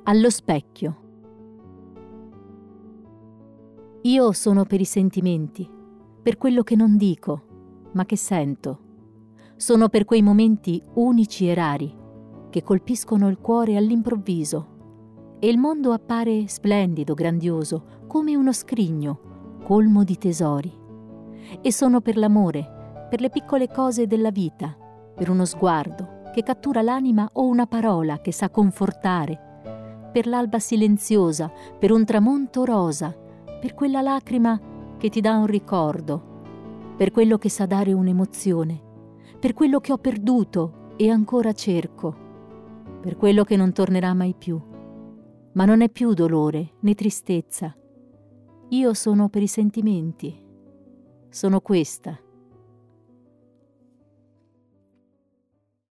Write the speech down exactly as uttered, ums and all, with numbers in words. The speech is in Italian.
Allo specchio. Io sono per i sentimenti, per quello che non dico, ma che sento. Sono per quei momenti unici e rari, che colpiscono il cuore all'improvviso, e il mondo appare splendido, grandioso, come uno scrigno, colmo di tesori. E sono per l'amore, per le piccole cose della vita, per uno sguardo che cattura l'anima o una parola che sa confortare, per l'alba silenziosa, per un tramonto rosa, per quella lacrima che ti dà un ricordo, per quello che sa dare un'emozione, per quello che ho perduto e ancora cerco, per quello che non tornerà mai più. Ma non è più dolore né tristezza. Io sono per i sentimenti. Sono questa